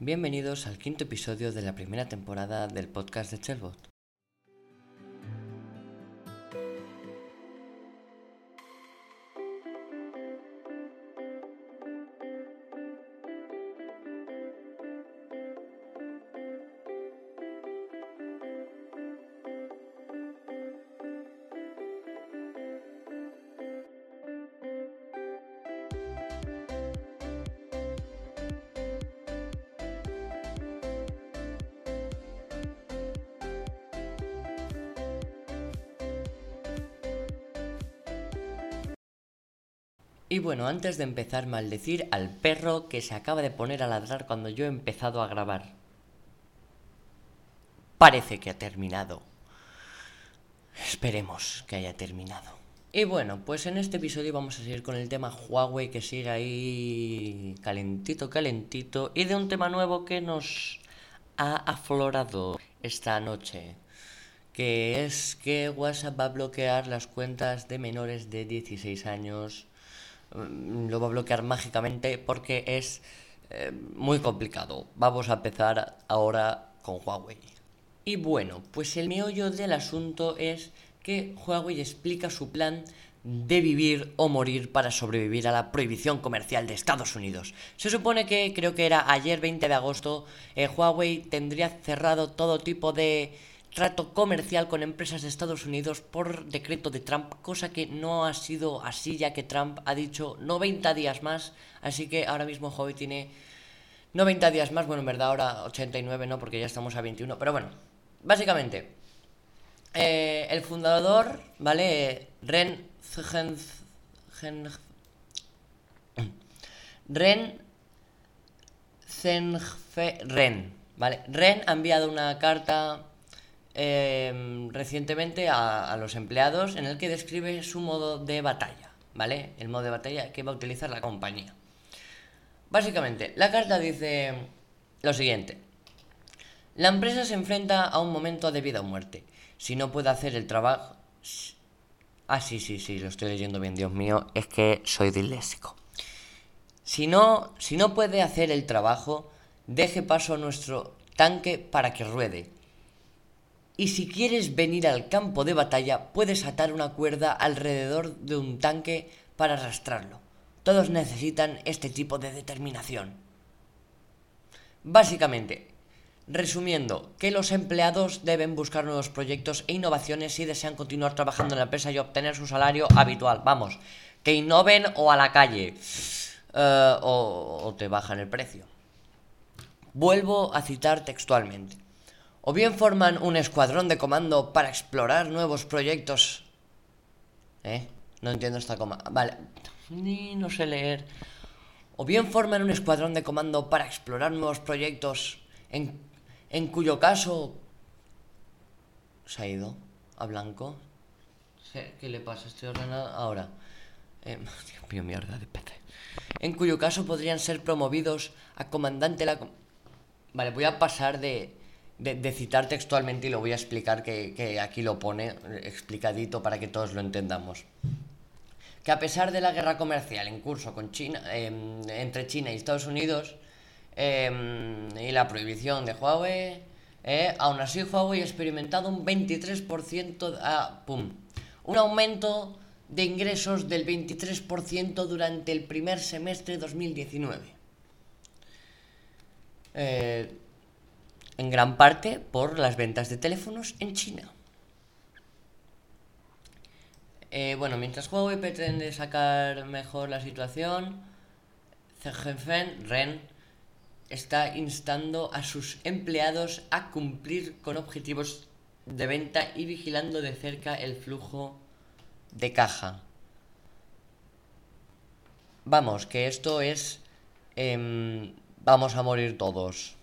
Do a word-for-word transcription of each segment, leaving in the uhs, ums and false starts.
Bienvenidos al quinto episodio de la primera temporada del podcast de Chelbot. Y bueno, antes de empezar, maldecir al perro que se acaba de poner a ladrar cuando yo he empezado a grabar. Parece que ha terminado. Esperemos que haya terminado. Y bueno, pues en este episodio vamos a seguir con el tema Huawei, que sigue ahí calentito, calentito, y de un tema nuevo que nos ha aflorado esta noche, que es que WhatsApp va a bloquear las cuentas de menores de dieciséis años. Lo va a bloquear mágicamente porque es eh, muy complicado. Vamos a empezar ahora con Huawei. Y bueno, pues el meollo del asunto es que Huawei explica su plan de vivir o morir para sobrevivir a la prohibición comercial de Estados Unidos. Se supone que, creo que era ayer veinte de agosto, eh, Huawei tendría cerrado todo tipo de trato comercial con empresas de Estados Unidos por decreto de Trump, cosa que no ha sido así, ya que Trump ha dicho noventa días más, así que ahora mismo Huawei tiene noventa días más. Bueno, en verdad ahora ochenta y nueve no, porque ya estamos a veintiuno, pero bueno, básicamente eh, el fundador, ¿vale? Ren Zhen, Ren Zhengfe Ren, ¿vale? Ren ha enviado una carta Eh, recientemente a, a los empleados en el que describe su modo de batalla, ¿vale? El modo de batalla que va a utilizar la compañía. Básicamente, la carta dice lo siguiente: la empresa se enfrenta a un momento de vida o muerte. Si no puede hacer el trabajo... Ah, sí, sí, sí, lo estoy leyendo bien, Dios mío, es que soy disléxico. Si no, si no puede hacer el trabajo, deje paso a nuestro tanque para que ruede. Y si quieres venir al campo de batalla, puedes atar una cuerda alrededor de un tanque para arrastrarlo. Todos necesitan este tipo de determinación. Básicamente, resumiendo, que los empleados deben buscar nuevos proyectos e innovaciones si desean continuar trabajando en la empresa y obtener su salario habitual. Vamos, que innoven o a la calle, uh, o, o te bajan el precio. Vuelvo a citar textualmente: o bien forman un escuadrón de comando para explorar nuevos proyectos. ¿Eh? No entiendo esta coma. Vale. Ni no sé leer. O bien forman un escuadrón de comando para explorar nuevos proyectos, en, en cuyo caso... ¿Se ha ido a blanco? ¿Qué le pasa? Estoy ordenando ahora. Eh, Dios mío, mierda de P C. En cuyo caso podrían ser promovidos a comandante la... Vale, voy a pasar de... De, de citar textualmente y lo voy a explicar, que, que aquí lo pone explicadito para que todos lo entendamos. Que a pesar de la guerra comercial en curso con China, eh, entre China y Estados Unidos, eh, y la prohibición de Huawei, eh, aún así Huawei ha experimentado un veintitrés por ciento, ah, pum, un aumento de ingresos del veintitrés por ciento durante el primer semestre de dos mil diecinueve. Eh... En gran parte por las ventas de teléfonos en China. Eh, bueno, mientras Huawei pretende sacar mejor la situación, Zhengfen Ren está instando a sus empleados a cumplir con objetivos de venta y vigilando de cerca el flujo de caja. Vamos, que esto es... Eh, vamos a morir todos.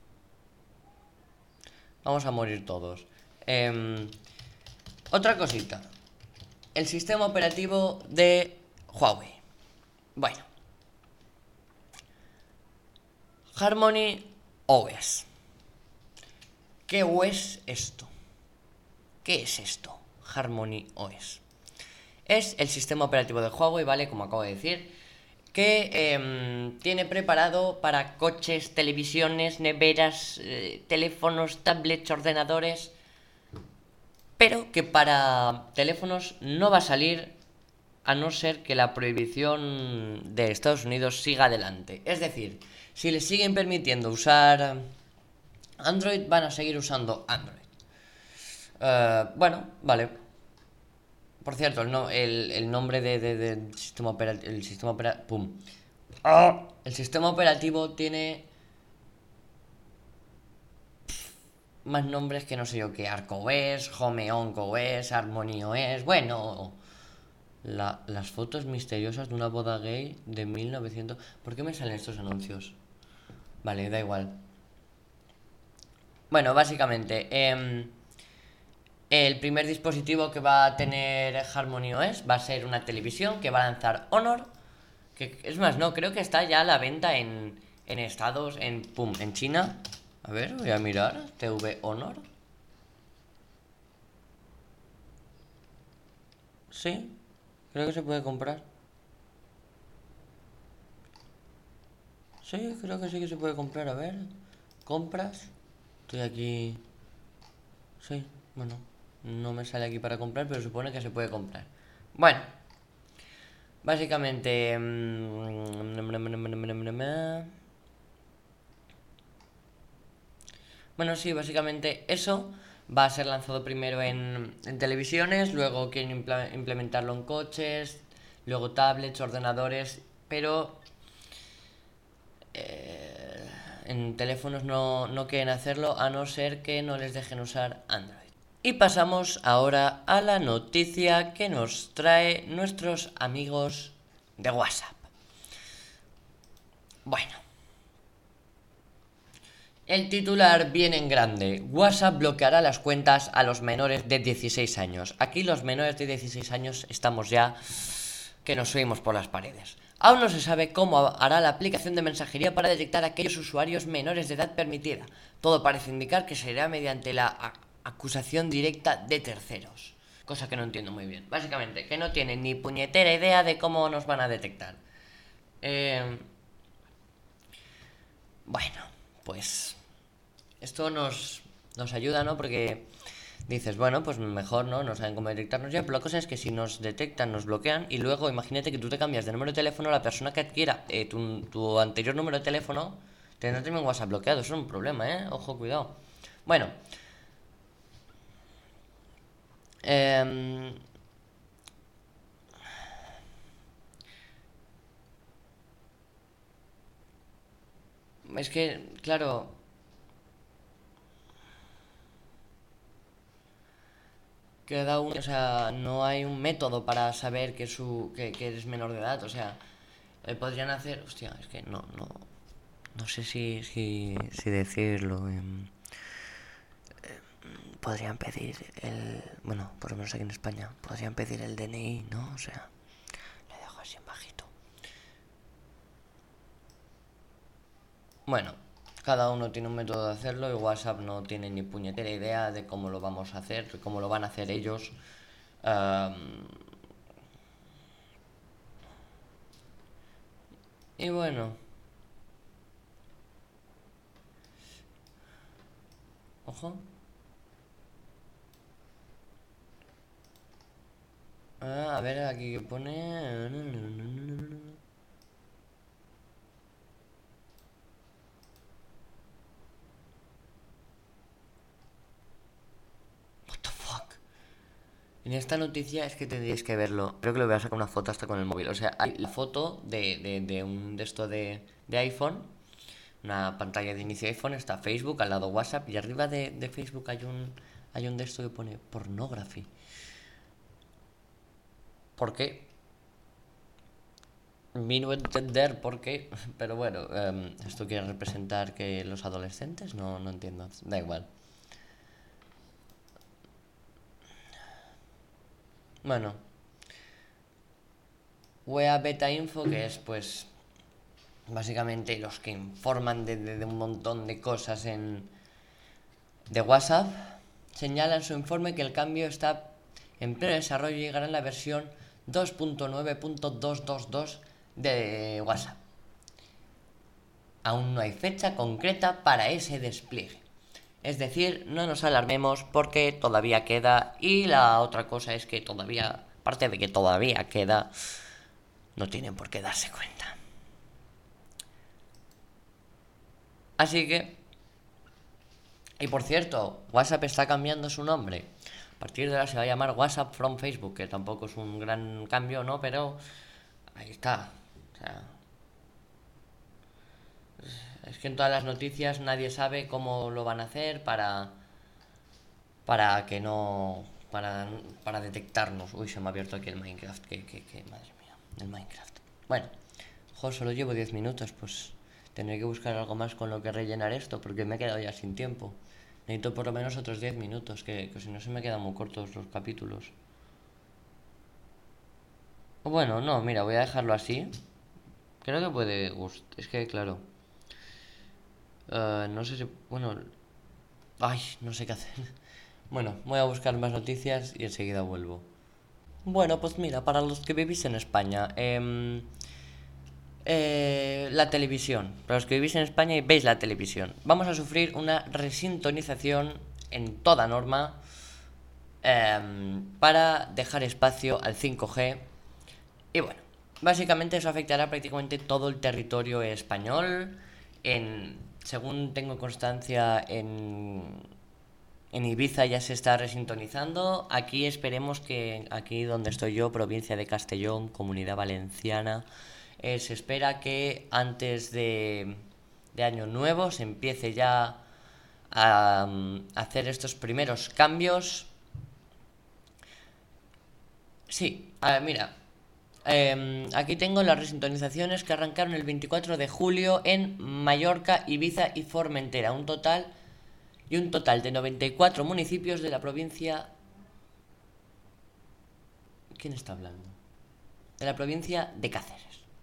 Vamos a morir todos. Eh, otra cosita. El sistema operativo de Huawei. Bueno. Harmony O S. ¿Qué O S es esto? ¿Qué es esto? Harmony O S. Es el sistema operativo de Huawei, ¿vale? Como acabo de decir. que eh, tiene preparado para coches, televisiones, neveras, eh, teléfonos, tablets, ordenadores, pero que para teléfonos no va a salir a no ser que la prohibición de Estados Unidos siga adelante. Es decir, si les siguen permitiendo usar Android, van a seguir usando Android. Uh, bueno, vale. Por cierto, el, no, el, el nombre de, de, de sistema operativo. El sistema operativo. ¡Pum! ¡Oh! El sistema operativo tiene más nombres que no sé yo que ArcOS, HomeOnCOS, HarmonyOS. Bueno, la, las fotos misteriosas de una boda gay de mil novecientos. ¿Por qué me salen estos anuncios? Vale, da igual. Bueno, básicamente. Eh, El primer dispositivo que va a tener HarmonyOS va a ser una televisión que va a lanzar Honor. Que es más, no, creo que está ya a la venta en, en Estados, en, pum, en China. A ver, voy a mirar. T V Honor. Sí, creo que se puede comprar. Sí, creo que sí que se puede comprar. A ver, compras. Estoy aquí. Sí, bueno, no me sale aquí para comprar, pero supone que se puede comprar. Bueno, básicamente... Bueno, sí, básicamente eso va a ser lanzado primero en, en televisiones, luego quieren impla- implementarlo en coches, luego tablets, ordenadores, pero eh, en teléfonos no, no quieren hacerlo a no ser que no les dejen usar Android. Y pasamos ahora a la noticia que nos trae nuestros amigos de WhatsApp. Bueno, el titular viene en grande. WhatsApp bloqueará las cuentas a los menores de dieciséis años. Aquí los menores de dieciséis años estamos ya que nos subimos por las paredes. Aún no se sabe cómo hará la aplicación de mensajería para detectar a aquellos usuarios menores de edad permitida. Todo parece indicar que será mediante la acusación directa de terceros. Cosa que no entiendo muy bien. Básicamente, que no tienen ni puñetera idea de cómo nos van a detectar. Eh... Bueno, pues esto nos, nos ayuda, ¿no? Porque dices, bueno, pues mejor, ¿no? No saben cómo detectarnos ya, pero la cosa es que si nos detectan, nos bloquean y luego imagínate que tú te cambias de número de teléfono, la persona que adquiera eh, tu, tu anterior número de teléfono tendrá también WhatsApp bloqueado. Eso es un problema, ¿eh? Ojo, cuidado. Bueno. Eh, es que, claro, cada uno, o sea, no hay un método para saber que, su, que, que eres menor de edad, o sea, eh, podrían hacer, hostia, es que no, no, no sé si, si, si decirlo. Eh, podrían pedir el, bueno, por lo menos aquí en España, podrían pedir el D N I, ¿no? O sea, le dejo así en bajito. Bueno, cada uno tiene un método de hacerlo y WhatsApp no tiene ni puñetera idea de cómo lo vamos a hacer, de cómo lo van a hacer ellos. Um, y bueno, ojo. Ah, a ver, aquí que pone... What the fuck. En esta noticia es que tendríais que verlo. Creo que le voy a sacar una foto hasta con el móvil. O sea, hay la foto de, de, de un de esto de, de iPhone. Una pantalla de inicio de iPhone. Está Facebook, al lado WhatsApp. Y arriba de, de Facebook hay un hay un de esto que pone pornography. ¿Por qué? Vino a entender por qué. Pero bueno, um, ¿esto quiere representar que los adolescentes? No, no entiendo. Da igual. Bueno, Wea Beta Info, que es pues básicamente los que informan de, de, de un montón de cosas en de WhatsApp, señala en su informe que el cambio está en pleno desarrollo y llegará en la versión dos punto nueve punto doscientos veintidós de WhatsApp. Aún no hay fecha concreta para ese despliegue. Es decir, no nos alarmemos porque todavía queda. Y la otra cosa es que todavía, aparte de que todavía queda, no tienen por qué darse cuenta. Así que... Y por cierto, WhatsApp está cambiando su nombre. A partir de ahora se va a llamar WhatsApp from Facebook, que tampoco es un gran cambio, ¿no? Pero ahí está. O sea, es que en todas las noticias nadie sabe cómo lo van a hacer para para que no para, para detectarnos. Uy, se me ha abierto aquí el Minecraft, que, que, que madre mía, el Minecraft. Bueno, joder, solo llevo diez minutos, pues tendré que buscar algo más con lo que rellenar esto, porque me he quedado ya sin tiempo. Necesito por lo menos otros diez minutos, que, que si no se me quedan muy cortos los capítulos. Bueno, no, mira, voy a dejarlo así. Creo que puede gustar. Es que, claro. eh, no sé si. Bueno. Ay, no sé qué hacer. Bueno, voy a buscar más noticias y enseguida vuelvo. Bueno, pues mira, para los que vivís en España, em, eh, la televisión. Para los que vivís en España y veis la televisión, vamos a sufrir una resintonización en toda norma em, para dejar espacio al cinco G. Y bueno, básicamente eso afectará prácticamente todo el territorio español. En, según tengo constancia, en En Ibiza ya se está resintonizando. Aquí esperemos que, aquí donde estoy yo, provincia de Castellón, Comunidad Valenciana, eh, se espera que antes de, de Año Nuevo se empiece ya a, um, hacer estos primeros cambios. Sí, a ver, mira, eh, aquí tengo las resintonizaciones que arrancaron el veinticuatro de julio en Mallorca, Ibiza y Formentera. Un total y un total de noventa y cuatro municipios de la provincia. ¿Quién está hablando? De la provincia de Cáceres.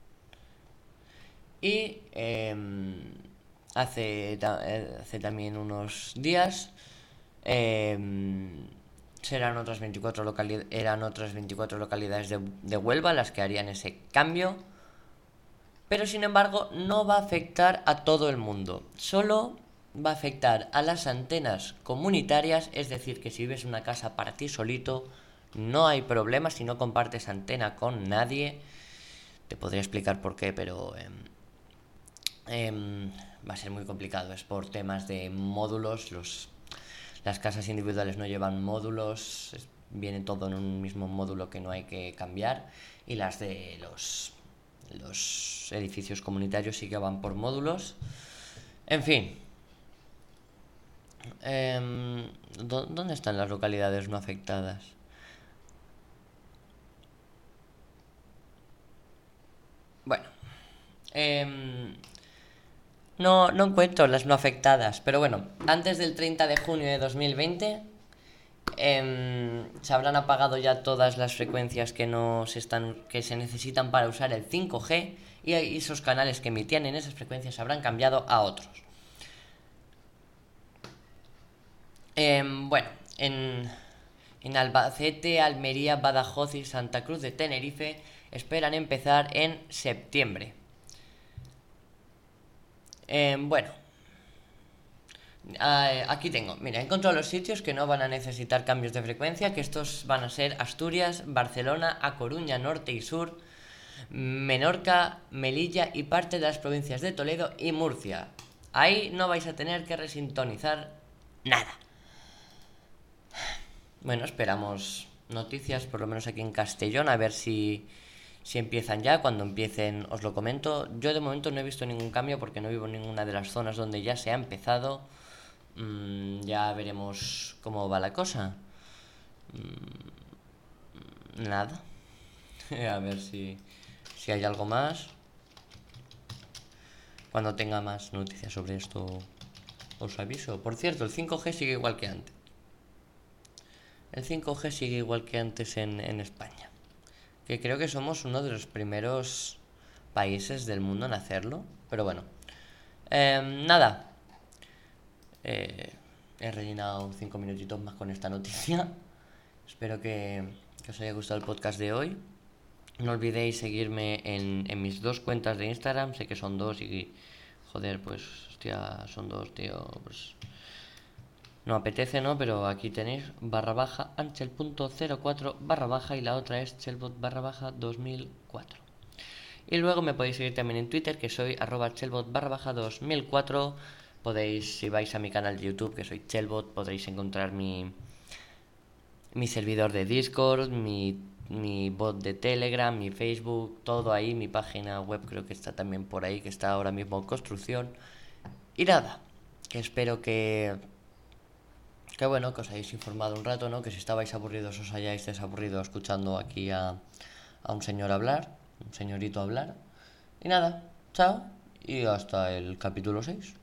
Y eh, hace, hace también unos días eh, serán otras veinticuatro localidades, eran otras veinticuatro localidades de, de Huelva las que harían ese cambio. Pero sin embargo no va a afectar a todo el mundo. Solo va a afectar a las antenas comunitarias, es decir, que si vives en una casa para ti solito, no hay problema si no compartes antena con nadie. Te podría explicar por qué, pero eh, eh, va a ser muy complicado. Es por temas de módulos. Los, las casas individuales no llevan módulos. Es, viene todo en un mismo módulo que no hay que cambiar. Y las de los, los edificios comunitarios sí que van por módulos. En fin. Eh, ¿Dónde están las localidades no afectadas? Bueno. Eh, no, no encuentro las no afectadas, pero bueno, antes del treinta de junio de dos mil veinte eh, se habrán apagado ya todas las frecuencias que no se están que se necesitan para usar el cinco G y esos canales que emitían en esas frecuencias se habrán cambiado a otros. Eh, bueno, en, en Albacete, Almería, Badajoz y Santa Cruz de Tenerife esperan empezar en septiembre. Eh, bueno, Uh, aquí tengo, mira, he encontrado los sitios que no van a necesitar cambios de frecuencia, que estos van a ser Asturias, Barcelona, A Coruña, Norte y Sur, Menorca, Melilla y parte de las provincias de Toledo y Murcia. Ahí no vais a tener que resintonizar nada. Bueno, esperamos noticias, por lo menos aquí en Castellón, a ver si, si empiezan ya. Cuando empiecen os lo comento. Yo de momento no he visto ningún cambio porque no vivo en ninguna de las zonas donde ya se ha empezado. Mm, ya veremos cómo va la cosa. Mm, nada. A ver si, si hay algo más. Cuando tenga más noticias sobre esto os aviso. Por cierto, el cinco G sigue igual que antes. El cinco G sigue igual que antes en, en España. Que creo que somos uno de los primeros países del mundo en hacerlo. Pero bueno. Eh, nada. Eh, he rellenado cinco minutitos más con esta noticia. Espero que, que os haya gustado el podcast de hoy. No olvidéis seguirme en, en mis dos cuentas de Instagram. Sé que son dos y... Joder, pues... Hostia, son dos, tío. Pues... No apetece, ¿no? Pero aquí tenéis barra baja anchel.04 barra baja y la otra es chelbot barra baja dos mil cuatro. Y luego me podéis seguir también en Twitter, que soy arroba chelbot barra baja dos mil cuatro. Podéis, si vais a mi canal de YouTube, que soy chelbot, podréis encontrar mi, mi servidor de Discord, mi, mi bot de Telegram, mi Facebook, todo ahí. Mi página web creo que está también por ahí, que está ahora mismo en construcción. Y nada, que espero que... Que bueno, que os hayáis informado un rato, ¿no? Que si estabais aburridos os hayáis desaburrido escuchando aquí a, a un señor hablar, un señorito hablar. Y nada, chao y hasta el capítulo seis.